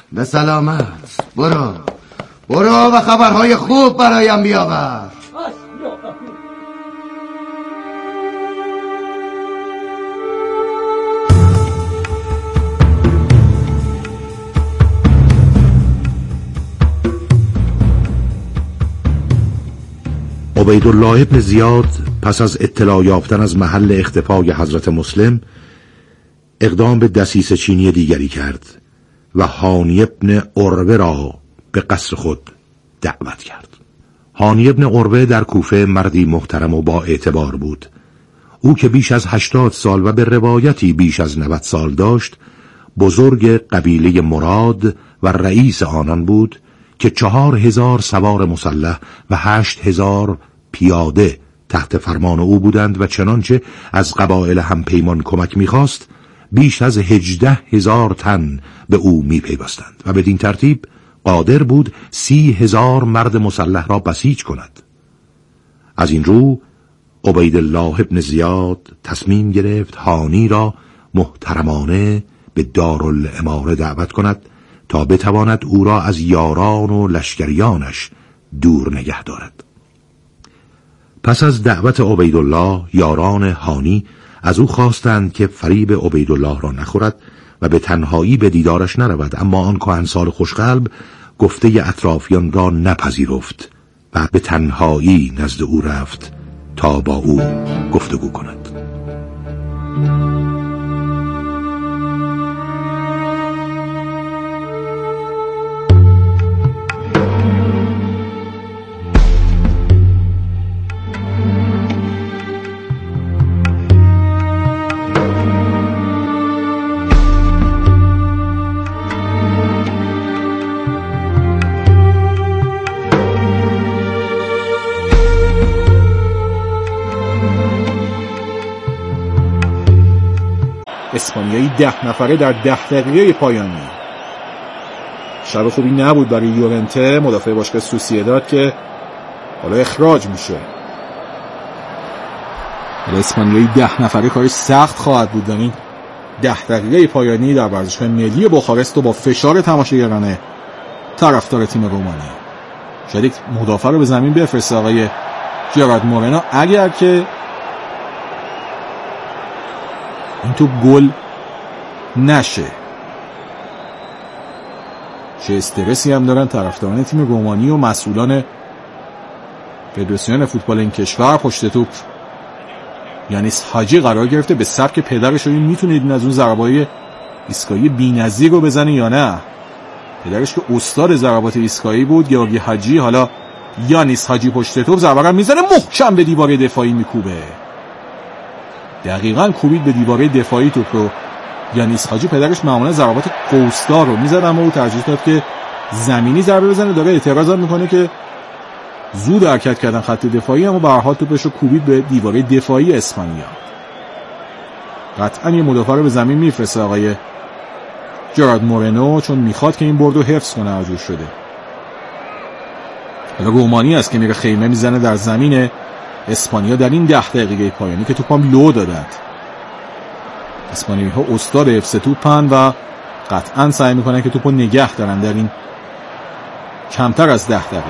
به سلامت. برو و خبرهای خوب برایم بیاور. عبیدالله ابن زیاد پس از اطلاع یافتن از محل اختفای حضرت مسلم اقدام به دسیسه چینی دیگری کرد و هانی ابن عروه را به قصر خود دعوت کرد. هانی ابن عروه در کوفه مردی محترم و با اعتبار بود. او که بیش از 80 سال و به روایتی بیش از 90 سال داشت، بزرگ قبیله مراد و رئیس آنان بود که 4000 سوار مسلح و 8000 پیاده تحت فرمان او بودند و چنانچه از قبایل همپیمان کمک می‌خواست بیش از 18,000 تن به او می‌پیوستند و بدین ترتیب قادر بود 30,000 مرد مسلح را بسیج کند. از این رو عبیدالله ابن زیاد تصمیم گرفت هانی را محترمانه به دارالاماره دعوت کند تا بتواند او را از یاران و لشکریانش دور نگه دارد. پس از دعوت عبیدالله، یاران هانی از او خواستند که فریب عبیدالله را نخورد و به تنهایی به دیدارش نرود، اما آن کهنسال خوشقلب گفته اطرافیان را نپذیرفت و به تنهایی نزد او رفت تا با او گفتگو کند. اسپانیایی 10 نفره در 10 دقیقه پایانی. شب خوبی نبود برای یورنته، مدافع باشگاه سوسییداد که حالا اخراج میشه. اسپانیایی 10 نفره کارش سخت خواهد بود در این 10 دقیقه پایانی در ورزشگاه ملی بخارست و با فشار تماشاگران طرفدار تیم رومانی. شاید مدافع رو به زمین بفرسته آقای جرارد مورنو اگر که این تو گل نشه. چه استرسی هم دارن طرفداران تیم رومانی و مسئولان فدراسیون فوتبال این کشور. پشت توپ یانیس حاجی قرار گرفته، به سبک پدرش. این میتونید این از اون ضربه‌های ایستگاهی بی‌نظیر رو بزنه یا نه؟ پدرش که استاد ضربات ایستگاهی بود، گیورگی حاجی. حالا یانیس حاجی پشت توپ ضربه رو میزنه، محکم به دیوار دفاعی میکوبه. دقیقاً کوبید به دیواره دفاعی توپ رو. یانیس حاجی پدرش معمولا ضربات قوسدار رو میزد، اما او ترجیح داد که زمینی ضربه بزنه. داره اعتراضات میکنه که زود حرکت کردن خط دفاعی، اما به هر حال توپش رو کوبید به دیواره دفاعی اسپانیا. قطعاً یه مدافع رو به زمین میفرسته آقای جرارد مورنو، چون میخواد که این برد رو حفظ کنه. آجور شده. حالا رومانی است که میره خیمه میزنه در زمین اسپانیا در این 10 دقیقه پایانی که توپ هم لو دادند. اسپانیایی ها استاد حفظ توپن و قطعا سعی میکنن که توپو نگه دارن در این کمتر از 10 دقیقه.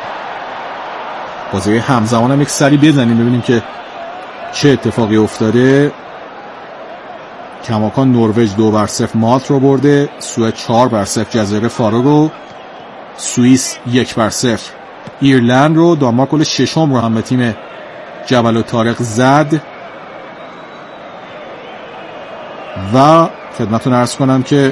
بازی همزمان هم یک سری بزنیم ببینیم که چه اتفاقی افتاده. کماکان نروژ 2-0 مالت رو برده، سوئد 4-0 جزایر فارو رو، سوئیس 1-0 ایرلند رو، دانمارک گل ششم رو هم به تیم جبل و طارق زد. و خدمتتون عرض کنم که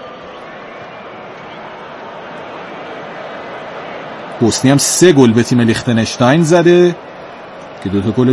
بوسنی هم 3 گل به تیم لیختنشتاین زده که 2 تا گل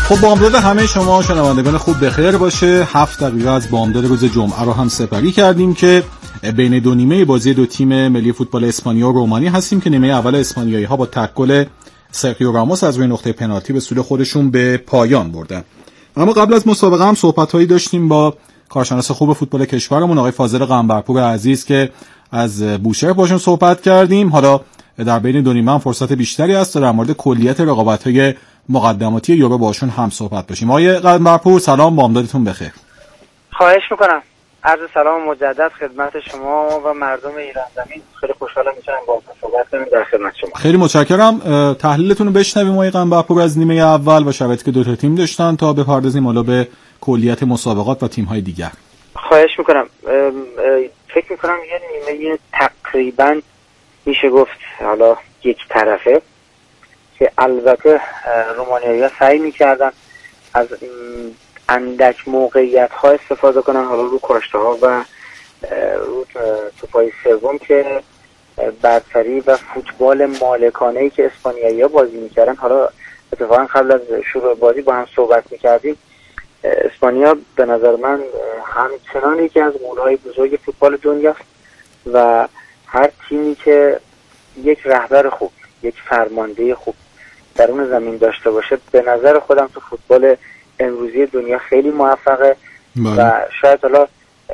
خب بامداد همه شما شنوندگان خوب بخیر باشه. 7 دقیقه از بامداد روز جمعه رو هم سپری کردیم که بین دو نیمه بازی دو تیم ملی فوتبال اسپانیا و رومانی هستیم که نیمه اول اسپانیایی‌ها با تکل سرخیو راموس از روی نقطه پنالتی به سود خودشون به پایان بردن. اما قبل از مسابقه هم صحبت‌هایی داشتیم با کارشناس خوب فوتبال کشورمون آقای فاضل قنبرپور عزیز که از بوشهر باشون صحبت کردیم. حالا در بین دو نیمه هم فرصت بیشتری است تا در مورد کلیت رقابت‌های مقدماتی یورو باشون هم صحبت باشیم. آقای قنبرپور سلام، بامدادتون بخیر. خواهش میکنم. عرض سلام مجدد خدمت شما و مردم ایران زمین. خیلی خوشحالم میتونم با صحبت کنم در خدمت شما. خیلی متشکرم. تحلیلتون رو بشنویم آقای قنبرپور از نیمه اول و شرایطی که دو تا تیم داشتن تا بپردازیم حالا به کلیت مسابقات و تیم‌های دیگر. خواهش میکنم. فکر میکنم یه نیمه تقریبا میشه گفت حالا یک طرفه که البته رومانیایی‌ها سعی میکردن از اندک موقعیت‌ها استفاده کنن، حالا رو کاشته‌ها و رو توپای سوم که برتری و فوتبال مالکانه‌ای که اسپانیایی‌ها بازی میکردن. حالا اتفاقا قبل از شروع بازی با هم صحبت میکردیم، اسپانیا به نظر من همچنان یکی از غول‌های بزرگ فوتبال دنیاست و هر تیمی که یک رهبر خوب، یک فرمانده خوب در اون زمین داشته باشه، به نظر خودم تو فوتبال امروزی دنیا خیلی موفقه و شاید حالا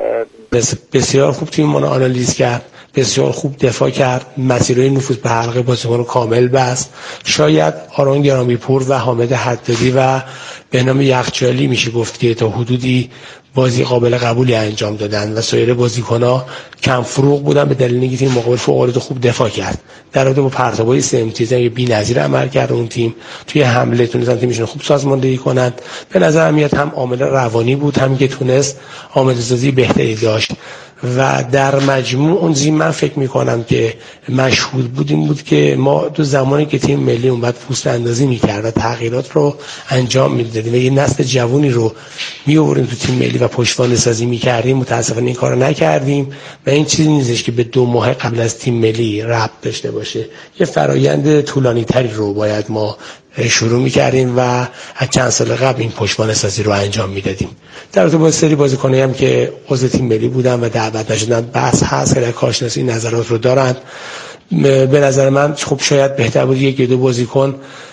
بسیار خوب تیم رو آنالیز کرد، بسیار خوب دفاع کرد، مسیرهای نفوذ به حلقه بازیکن رو کامل بست. شاید آرون گرامیپور و حامد حدادی و بهنام یخچالی میشه گفت که تا حدودی بازی قابل قبولی انجام دادن و سایر بازیکن‌ها کم فروغ بودن به دلیل اینکه تیم مقابل فوق‌العاده خوب دفاع کرد. در رابطه با پرتاب‌های سه امتیازی بی‌نظیر عمل کرد اون تیم، توی حمله تونستن تیمشون خوب سازماندهی کنند. به نظر میاد هم عامل روانی بود، هم که تونست آماده‌سازی بهتری داشت و در مجموع اون زمین من فکر میکنم که مشهود بود این بود که ما تو زمانی که تیم ملی اون بعد پوست اندازی میکرد و تغییرات رو انجام میدادیم و یه نسل جوونی رو میآوریم تو تیم ملی و پشتوانه سازی میکردیم، متاسفانه این کارو نکردیم و این چیزی نیستش که به 2 ماه قبل از تیم ملی ربط داشته باشه. یه فرایند طولانی تری رو باید ما شروع می‌کردیم و از چند سال قبل این پشتوانه سازی رو انجام میدادیم. در رابطه با سری بازیکنایی هم که عضو تیم ملی بودن و دعوت نشدن بحث هست که در کارشناسی این نظرات رو دارند. به نظر من خب شاید بهتر بود یک یا دو بازیکن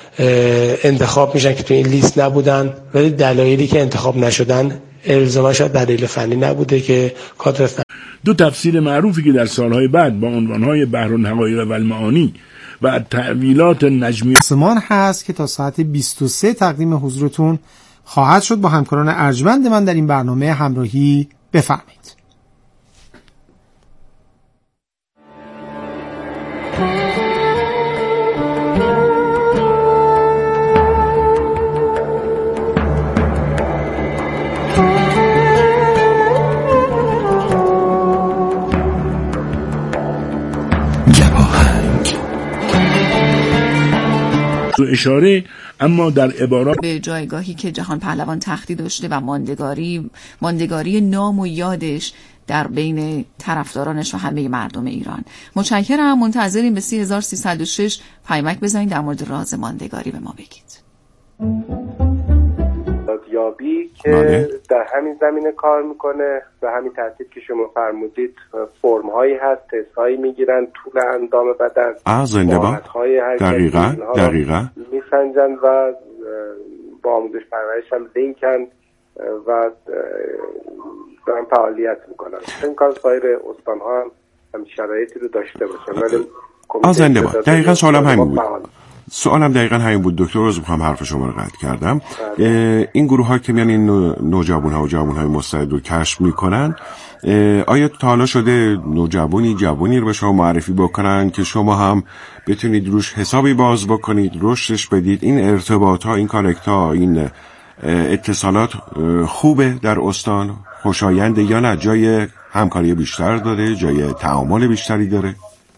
انتخاب میشن که تو این لیست نبودن، ولی دلایلی که انتخاب نشدن الزاما شاید دلیل فنی نبوده که کادر. دو تفسیر معروفی که در سالهای بعد با عنوانهای بحرالحقایق و المعانی و تعویلات نجمی سمان هست که تا ساعت 23 تقدیم حضورتون خواهد شد. با همکاران ارجمند من در این برنامه همراهی بفرمایید. اشاره، اما در عبارات به جایگاهی که جهان پهلوان تختی داشته و ماندگاری نام و یادش در بین طرفدارانش و همه مردم ایران. متشکرم. منتظریم به 3306 پیامک بزنید در مورد راز ماندگاری به ما بگید. یابی که در همین زمینه کار میکنه و همین ترتیب که شما فرمودید فرم هایی هست، تست هایی میگیرن، طول اندام بدن، زنده دقیقا میسنجن و با آموزش پرورش هم لینکن و دارن فعالیت میکنن. این کار سایر استان ها هم شرایطی رو داشته باشن ولی زنده باد. دقیقا سوالم دقیقا همین بود دکتر. روز میخوام حرف شما رو قطع کردم. این گروه ها که میان این نوجوان ها و جوان های مستعد رو کشف میکنن، آیا تا حالا شده جوانی رو به شما معرفی بکنن که شما هم بتونید روش حسابی باز بکنید، رشدش بدید؟ این ارتباط ها، این کانکت ها، این اتصالات خوبه در استان؟ خوشاینده یا نه؟ جای همکاری بیشتر داره؟ جای تعامل بیشتری داره؟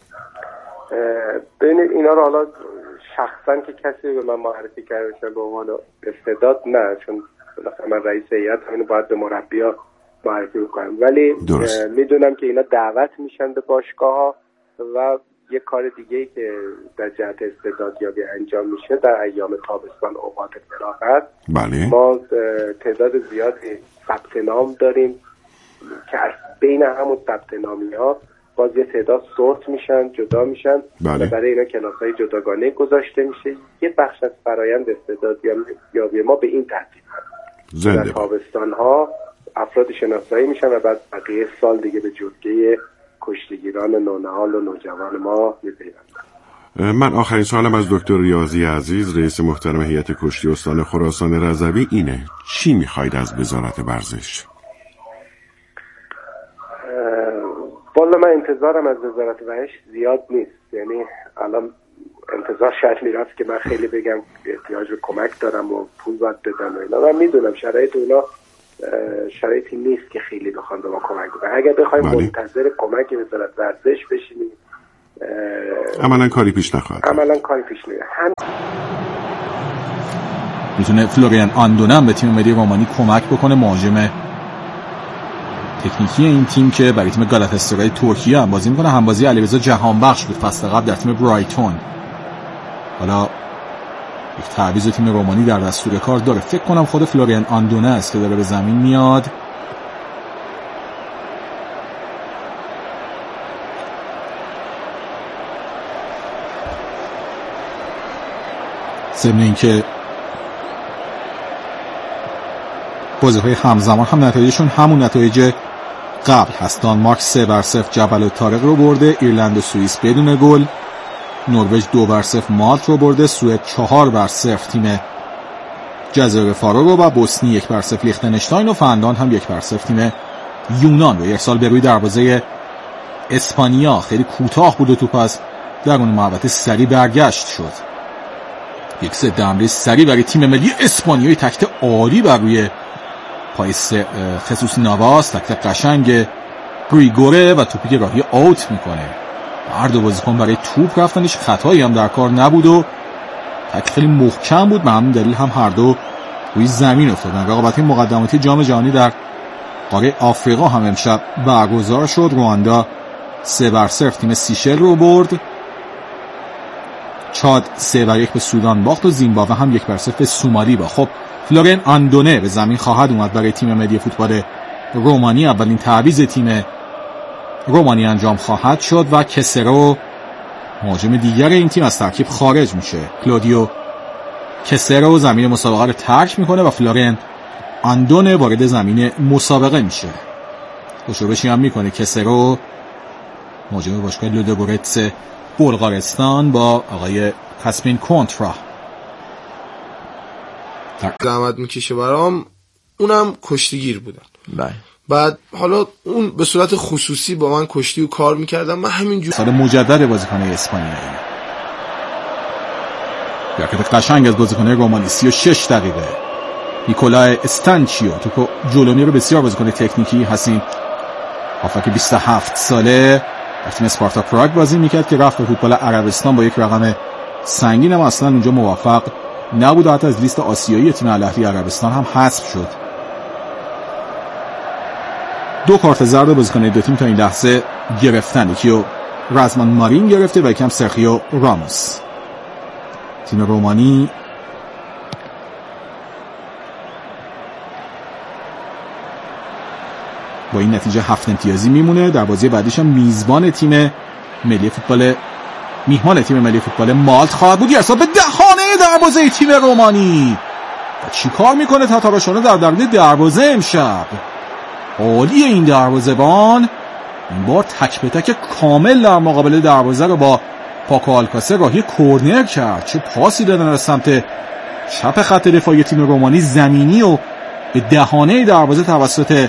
ببینید اینا رو حالا شخصا که کسی به من معرفی کرده به عنوان استعداد نه، چون من رئیس هیئت اینو باید به مربی‌ها معرفی بکنم، ولی میدونم که اینا دعوت میشن به باشگاه‌ها و یه کار دیگه‌ای که در جهت استعدادیابی انجام میشه در ایام تابستان اوقات فراغت، بله. ما تعداد زیادی ثبت نام داریم که از بین همون ثبت نامی‌ها باز یه تعداد سورت میشن، جدا میشن. بله. برای اینا کلاس‌های جداگانه گذاشته میشه. یه بخش از فرآیند استعدادیابی ما به این ترتیب هست. در تابستان‌ها افراد شناسایی میشن و بعد بقیه سال دیگه به جرگه کشتیگیران نونهال و نوجوان ما میپیوندن. من آخرین سوالم از دکتر ریاضی عزیز، رئیس محترم هیئت کشتی استان خراسان رضوی اینه: چی میخواید از وزارت ورزش؟ والا من انتظارم از وزارت ورزش زیاد نیست. یعنی الان انتظار شاید میرفت که من خیلی بگم احتیاج به کمک دارم و پول باید بدن و اینا. من میدونم شرایط اونا شرایطی نیست که خیلی بخوان به ما کمک کنن. اگر بخوایم منتظر کمک وزارت ورزش بشینیم عملا کاری پیش نخواهد. عملا کاری پیش نمیاد. میتونه فلوریان آندونه به تیم ملی رومانی کمک بکنه، مهاجم تکنیکی این تیم که برای تیم گالاتاسرای ترکیه هم بازی میکنه. همبازی علیرضا جهانبخش بود فصل قبل در تیم برایتون. حالا یک تعویض تیم رومانی در دستور کار داره. فکر کنم خود فلوریان آندونه است که داره به زمین میاد. ضمن اینکه بازی‌های همزمان هم نتایجشون همون نتایج قبل هست. دانمارک 3-0 جبل الطارق رو برده، ایرلند و سوئیس بدون گل، نروژ 2-0 مالت رو برده، سوئد 4-0 تیم جزایر فارو رو و بوسنی 1-0 لیختنشتاین و فنلاند هم 1-0 تیم یونان رو. ارسال به روی دروازه اسپانیا خیلی کوتاه بود و توپ از درون محوطه سریع برگشت شد. یک ضد حمله سریع برای تیم ملی اسپانیایی، تکت عالی بر روی پای خصوص نواس، تکت قشنگ گریگوره و توپی که راهی آوت میکنه. هر دو بازیکن برای توپ رفتنش خطایی هم در کار نبود و تکل خیلی محکم بود. به همین دلیل هم هر دو روی زمین افتادن. رقابت مقدماتی جام جهانی در قاره آفریقا هم امشب برگزار شد. رواندا 3-0 تیم سیشل رو برد، چاد 3-1 به سودان باخت و زیمبابوه هم 1-0 به سومالی باخت. خب فلورین آندونه به زمین خواهد اومد برای تیم ملی فوتبال رومانی. اولین تعویض تیم رومانی انجام خواهد شد و کسرو مهاجم دیگر این تیم از ترکیب خارج میشه. کلودیو کسرو زمین مسابقه رو ترک میکنه و فلورین آندونه وارد زمین مسابقه میشه. خوشوبشی هم میکنه کسرو، مهاجم باشگاه لودوگورتس بلغارستان، با آقای کاسپین کنترا. زحمت میکشه برام، اونم کشتیگیر بودن. بله. بعد حالا اون به صورت خصوصی با من کشتی و کار میکردم. من همینجور سال مجدد بازیکن اسپانیایی. حرکت قشنگ از بازیکن رومانی. 36 دقیقه نیکولای استانچیو توپو جولونی رو بسیار بازیکن تکنیکی هستین، هافک 27 ساله در تیم اسپارتا پراگ بازی میکرد که رفت به فوتبال عربستان با یک رقم سنگین، اما اصلا اونجا موفق نبود و حتی از لیست آسیایی تیم الاهلی عربستان هم حذف شد. 2 کارت زرد بازیکن دو تیم تا این لحظه گرفتن. یکیو رزمان مارین گرفته و یکم سرخیو راموس. تیم رومانی با این نتیجه 7 امتیازی میمونه. در بازی بعدیش هم میزبان تیم ملی فوتبال میهمان تیم ملی فوتبال مالت خواهد بود. ارسال به دهانه دروازه تیم رومانی. چی کار میکنه تاتاراشانو در درون دروازه امشب؟ عالی این دروازه‌بان، این بار تک به تک کامل در مقابل دروازه رو با پاکو آلکاسر راهی کورنر کرد. چه پاسی دادن از سمت چپ خط دفاعی تیم رومانی، زمینی و به دهانه دروازه توسط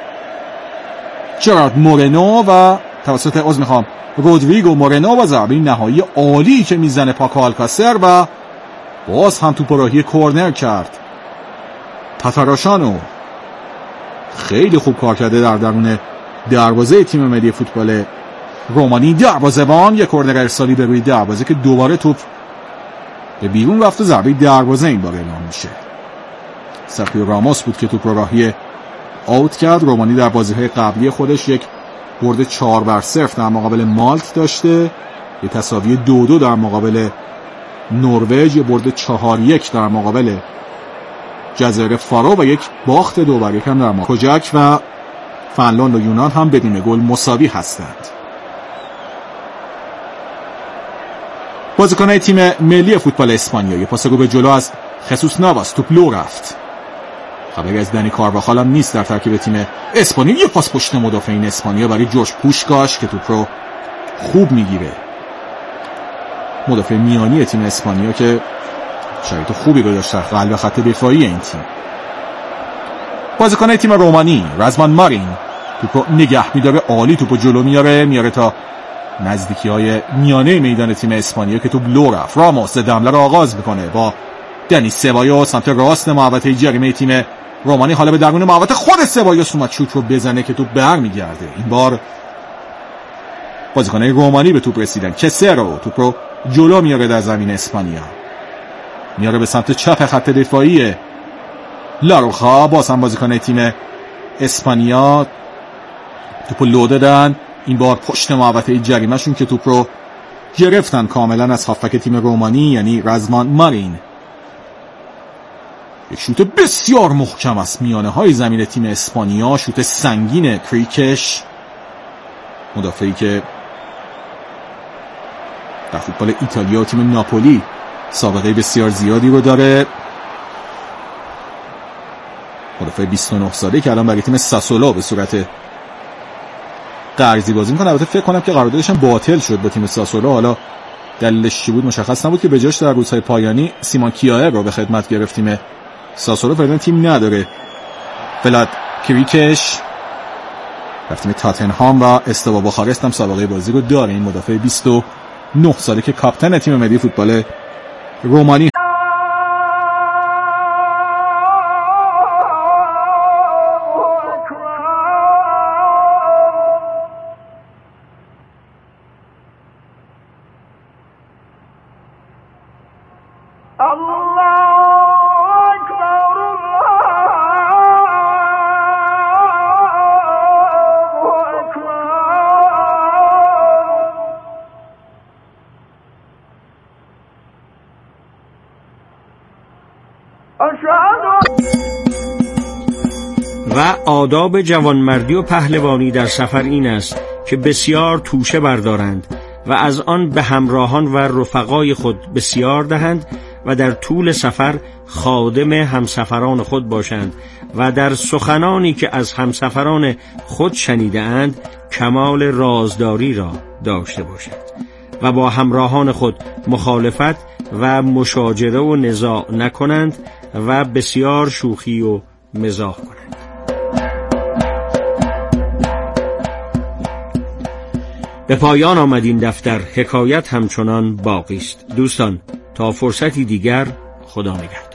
جرارد مورنو و توسط رودریگو مورنو و ضربه نهایی عالی که میزنه پاکو آلکاسر و باز هم توپ راهی کورنر کرد. تاتاراشانو خیلی خوب کار کرده در درون دروازه تیم ملی فوتبال رومانی. دروازه‌بان یک کورنر ارسالی به روی دروازه که دوباره توپ به بیرون رفت و ضربه دروازه این بار اعلام میشه. سرخیو راموس بود که توپ رو راهی آوت کرد. رومانی در بازی‌های قبلی خودش یک برد 4-0 در مقابل مالت داشته یه تساوی 2-2 در مقابل نروژ، یه برد 4-1 در مقابل جزایر فارو و یک باخت 2-1 هم در مقابل کوجک و فنلاند و یونان هم بدون گل مساوی هستند. بازیکنان تیم ملی فوتبال اسپانیا یه پاس گل به جلو از خصوص نواس، توپ لو رفت. خبری از دنی کارواخال هم نیست در ترکیب تیم اسپانیا. یه پاس پشت مدافعین اسپانیا برای جورج پوشکاش که توپ رو خوب میگیره. مدافع میانی تیم اسپانیا که شرایط خوبی رو داشت در قلب خط دفاعی این تیم. بازیکن تیم رومانی رزمان مارین توپ رو نگه می‌داره، عالی توپ رو جلو میاره تا نزدیکی‌های میانه میدان تیم اسپانیا که توپ لو رفت. راموس حمله رو آغاز میکنه با دنیس سبایوس سمت راست محوطه جریمه تیم رومانی. حالا به درون محوطه خود سبایوس اومد شوت رو بزنه که توپ برمیگرده. این بار بازیکنان رومانی به توپ رسیدن. کسرو توپ رو جلو میاره در زمین اسپانیا، میاره به سمت چپ خط دفاعی لاروخا. باز هم بازیکن تیم اسپانیا توپ لو دادن، این بار پشت محوطه جریمه شون که توپ رو گرفتن کاملا از هافبک تیم رومانی یعنی رزمان مارین. یک شوت بسیار محکم است میانه های زمین تیم اسپانیا، شوت سنگین کریکش، مدافعی که در فوتبال ایتالیا و تیم ناپولی سابقه بسیار زیادی رو داره. مدافع 29 ساله که الان برای تیم ساسولو به صورت قرضی بازی میکنه. البته فکر کنم که قراردادش هم باطل شد با تیم ساسولو، حالا دلیلش چی بود مشخص نبود که به جاش در روزهای پایانی سیمون کیایر رو به خدمت گرفت تیم ساسولو. فعلا تیم نداره. ولاد کریکش در تیم تاتنهام و استوا بوخارست هم سابقه بازی رو داره. این مدافع 29 ساله که کاپیتان تیم ملی فوتبال رومانی و آداب جوانمردی و پهلوانی در سفر این است که بسیار توشه بردارند و از آن به همراهان و رفقای خود بسیار دهند و در طول سفر خادم همسفران خود باشند و در سخنانی که از همسفران خود شنیده اند کمال رازداری را داشته باشند و با همراهان خود مخالفت و مشاجره و نزاع نکنند و بسیار شوخی و مزاح کنند. به پایان آمد این دفتر. حکایت همچنان باقی است. دوستان تا فرصتی دیگر، خدا نگهدار.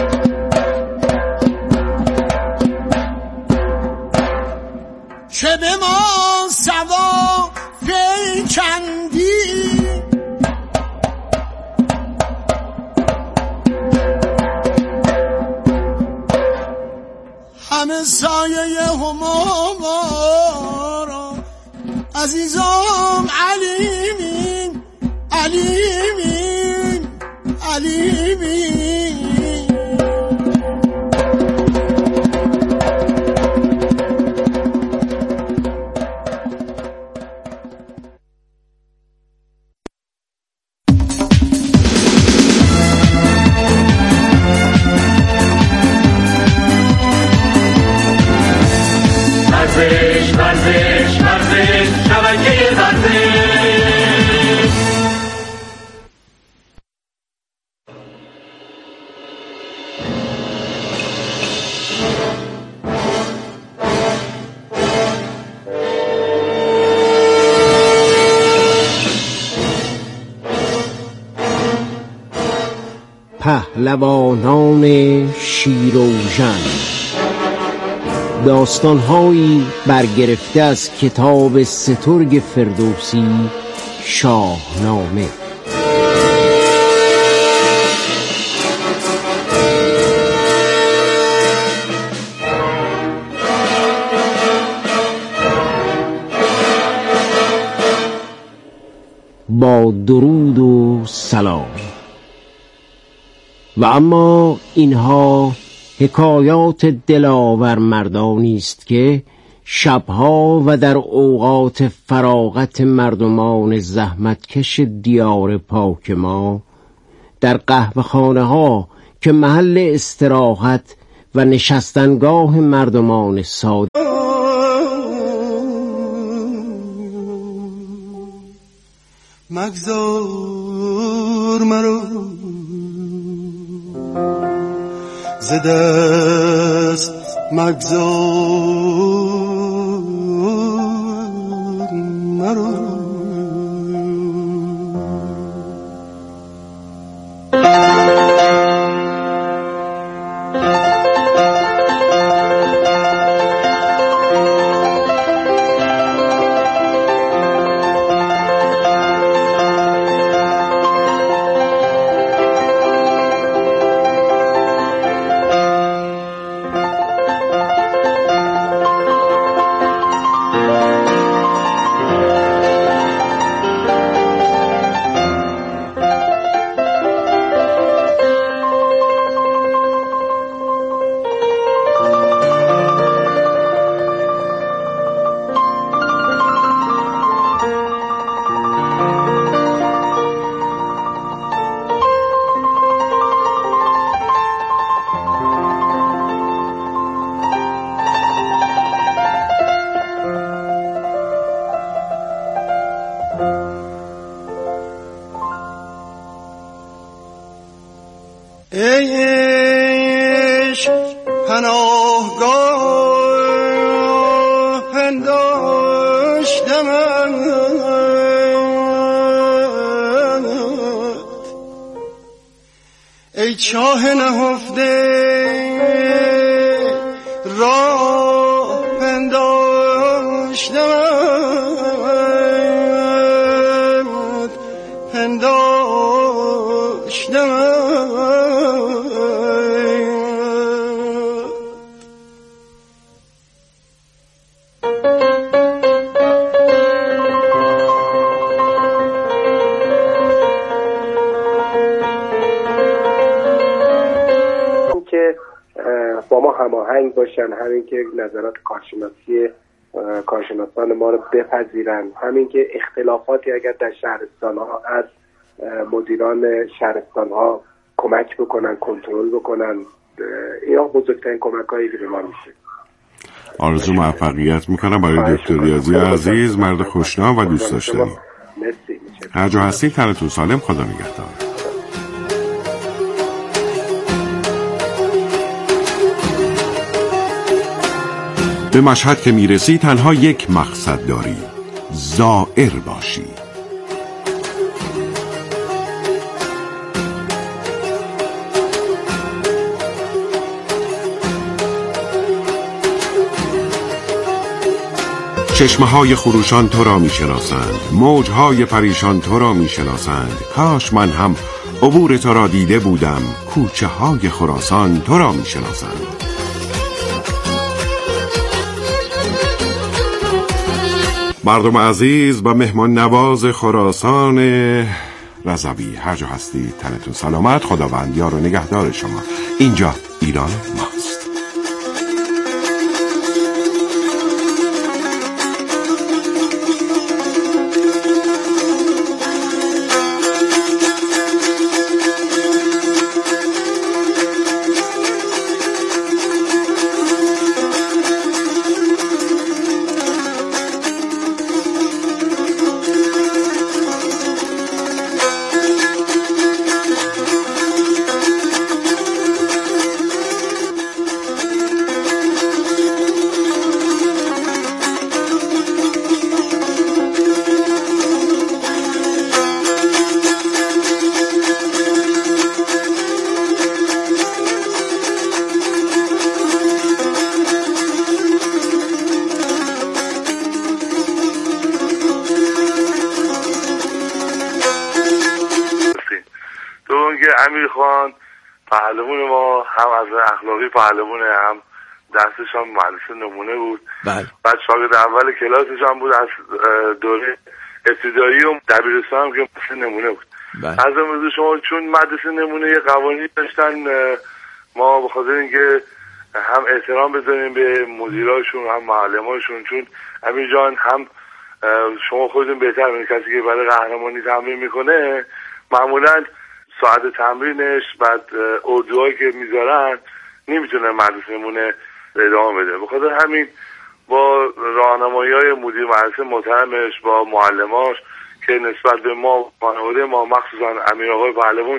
چه همه سایه همارا عزیزم علیمین علیمین علیمین. پهلوانان شیراوژن، داستان‌هایی برگرفته از کتاب سترگ فردوسی شاهنامه. با درود و سلام. و اما اینها حکایات دلاور مردانی است که شبها و در اوقات فراغت مردمان زحمتکش دیار پاک ما در قهوه‌خانه ها که محل استراحت و نشستنگاه مردمان ساده مگذار مرا ز دست مگذار مرا. ای چاه نهفته راه با ما هماهنگ باشن، همین که نظرات کارشناسان ما رو بپذیرن، همین که اختلافاتی اگر در شهرستان ها از مدیران شهرستان ها کمک بکنن، کنترل بکنن، اینا بزرگترین کمک هایی که به ما میشه. آرزو موفقیت میکنم برای دکتر ریاضی عزیز، مرد خوشنام و دوست داشتنی. مرسی. هر جا هستید تنتون سالم، خدا نگهدار. به مشهد که میرسی تنها یک مقصد داری، زائر باشی. چشمه‌های خروشان تو را می‌شناسند، موج‌های پریشان تو را می‌شناسند. کاش من هم عبور تو را دیده بودم، کوچه‌های خراسان تو را می‌شناسند. مردم عزیز و مهمان نواز خراسان رضوی، هر جا هستید تنتون سلامت، خداوند یار و نگهدار شما. اینجا ایران ماست. امیر خان پهلوان ما هم از اخلاقی پهلوانه، هم دستش هم مدرسه نمونه بود. بله. بعد شاگرد اول کلاسش هم بود، از دوره ابتدایی و دبیرستان هم که مدرسه نمونه بود. بله. از امروز شما چون مدرسه نمونه یه قوانین داشتن، ما به خاطر اینکه هم احترام بذاریم به مدیراشون هم معلماشون، چون امیر جان هم شما خودتون بهتر می‌دونید کسی که برای قهرمانی تمرین میکنه معمولاً ساعت تمرینش بعد اردوهایی که میذارن نمیتونه مدرسه نمونه ادامه بده. بخاطر همین با راهنمایی‌های مدیر مدرسه محترمش با معلماش که نسبت به ما خانواده ما مخصوصا امیر آقای پهلوان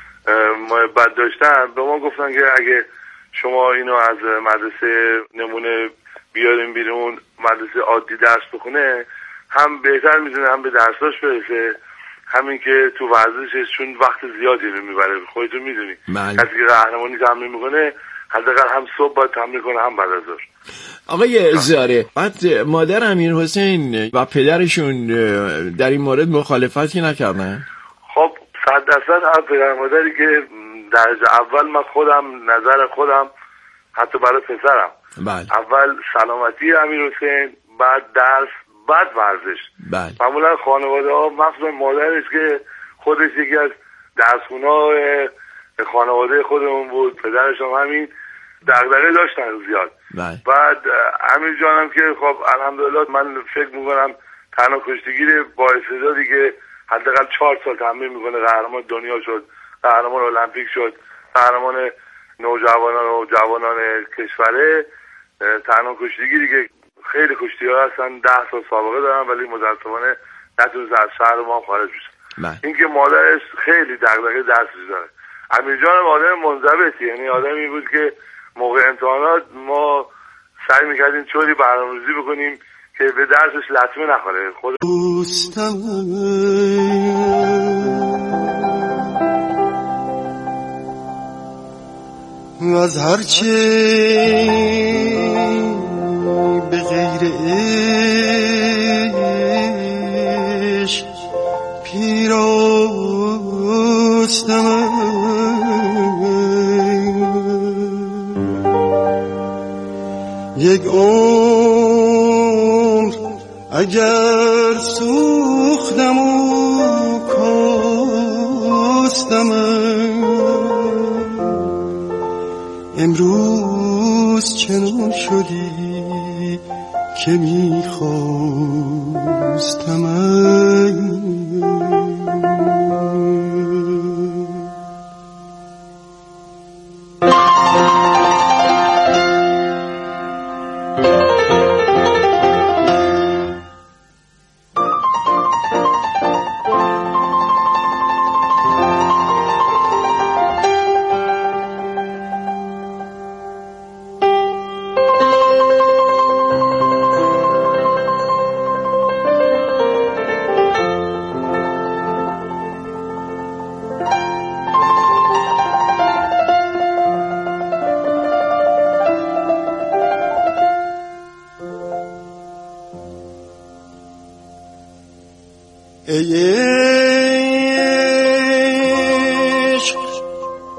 محبت داشتن، به ما گفتن که اگه شما اینو از مدرسه نمونه بیاریم بیرون مدرسه عادی درس بخونه، هم بهتر میتونه هم به درساش برسه، همین که تو ورزشش چون وقت زیادی رو میبره، خودتون میدونی کسی که قهرمانی تمرین میکنه حداقل هم صبح باید تمرین کنه هم بعد از ظهر. آقای زاره، بعد مادر امیر حسین و پدرشون در این مورد مخالفتی نکردن؟ خب 100% هم پدر مادری که درجه اول من خودم نظر خودم حتی برای پسرم اول سلامتی امیر حسین، بعد درس، بعد ورزش. معمولا خانواده ها مخصوصا مادرش که خودش یکی از درسخونه خانواده خودمون بود، پدرش هم همین دغدغه داشتن زیاد. بعد امیر جانم که خب الحمدلله من فکر میکنم تنها کشتیگیر با استعدادی که حداقل 4 سال تمرین میکنه، قهرمان دنیا شد، قهرمان المپیک شد، قهرمان نوجوانان و جوانان کشوره، تنها کشتیگیری که خیلی کشتی‌ها هستن 10 سال سابقه دارن ولی متأسفانه نتونسته از شهر ما خارج بشن. این که مادرش خیلی دغدغه درسش داره. امیر جان آدم منضبطی، یعنی آدمی بود که موقع امتحانات ما سعی میکردیم چوری برنامه‌ریزی بکنیم که به درسش لطمه نخوره. خود از هرچی به غیر عشق پیراستم، یک عمر اگر سوختم و کاستم، امروز چنان شدی که میخواستم. ای